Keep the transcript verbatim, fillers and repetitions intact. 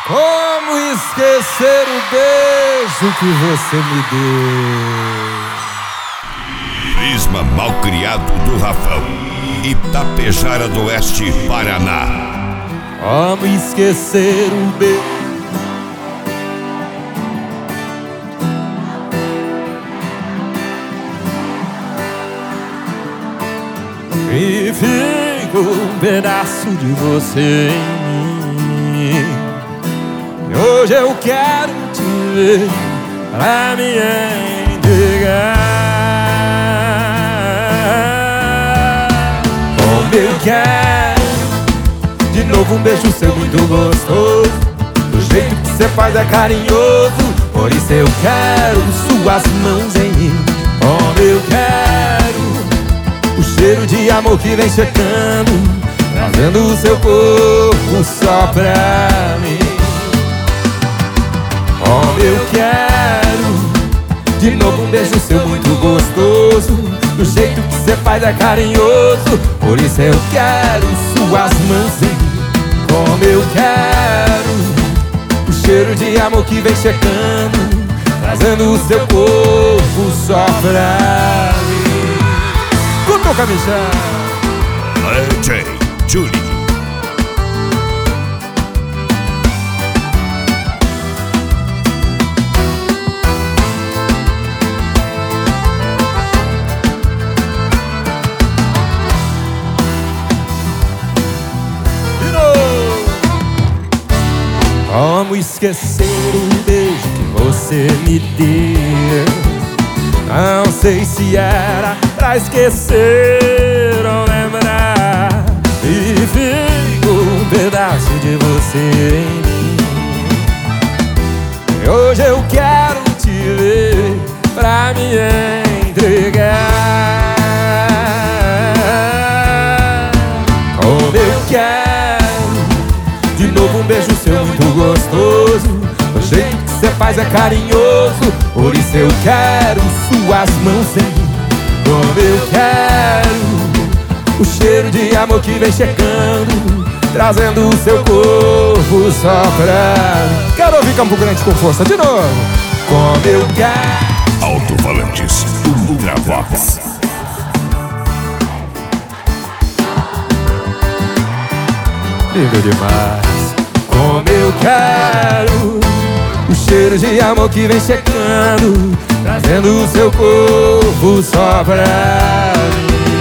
Como esquecer o beijo que você me deu? Prisma Malcriado do Rafão, Itapejara do Oeste, Paraná. Como esquecer o beijo? E fica um pedaço de você em mim. E hoje eu quero te ver pra me entregar. Como eu quero de novo um beijo seu muito gostoso. Do jeito que você faz é carinhoso. Por isso eu quero suas mãos em mim. Como eu quero o cheiro de amor que vem chegando, trazendo o seu corpo só pra mim. Como eu quero de novo um beijo seu muito gostoso. Do jeito que você faz é carinhoso. Por isso eu quero suas mãos em mim. Como eu quero o cheiro de amor que vem chegando, trazendo o seu corpo só pra mim. Cutuca, Camichão. D J Julie. Como esquecer o beijo que você me deu? Não sei se era pra esquecer ou lembrar. E fica um pedaço de você em mim. E hoje eu quero te ver pra me entregar. Como eu quero de novo um beijo seu muito gostoso. O jeito que você faz é carinhoso. Por isso eu quero suas mãos em mim. Como eu quero o cheiro de amor que vem chegando, trazendo o seu corpo só pra mim. Quero ouvir Campo Grande com força de novo. Como eu quero. Alto-falantes Ultravox. Lindo demais. Como eu quero o cheiro de amor que vem chegando, trazendo o seu corpo só pra mim.